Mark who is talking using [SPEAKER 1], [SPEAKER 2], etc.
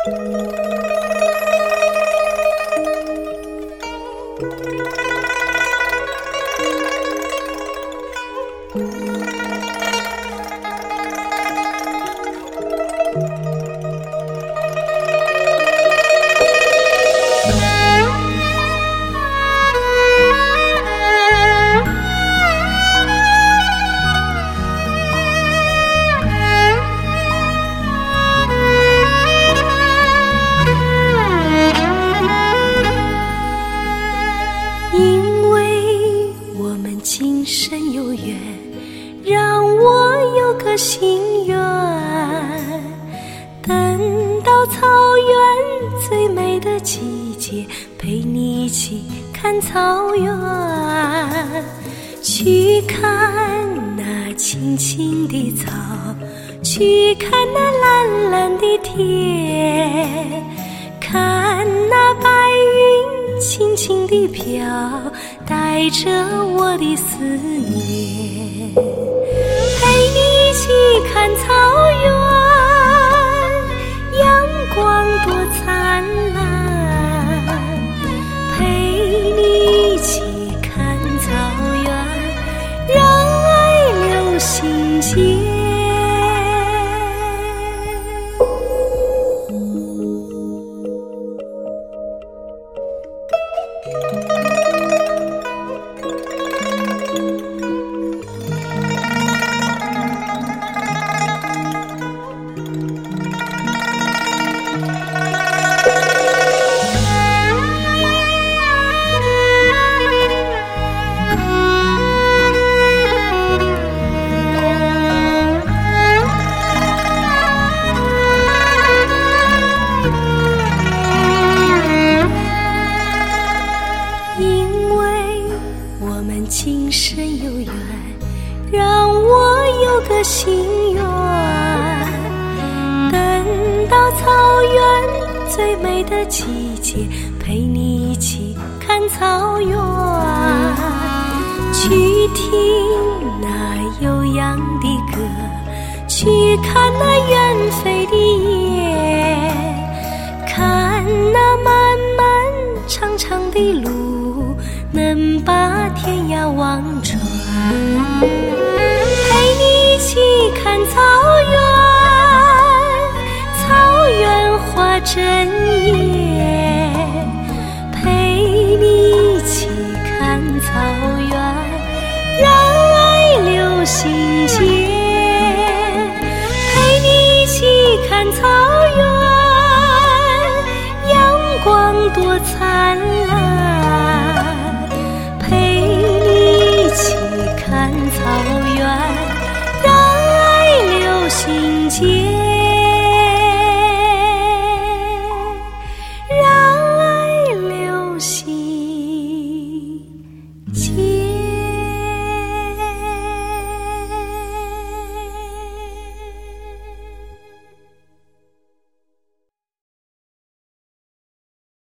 [SPEAKER 1] 因为我们今生有缘，让我有个心愿，等到草原最美的季节，陪你一起看草原，去看那青青的草，去看那蓝蓝的天，看那白云轻轻地飘，带着我的思念，陪你一起看草原，阳光多灿烂，陪你一起看草原，让爱留心间。今生有缘，让我有个心愿，等到草原最美的季节，陪你一起看草原，去听那悠扬的歌，去看那远飞的雁，看那漫漫长长的路，能把天涯望穿，陪你一起看草原，草原花正艳。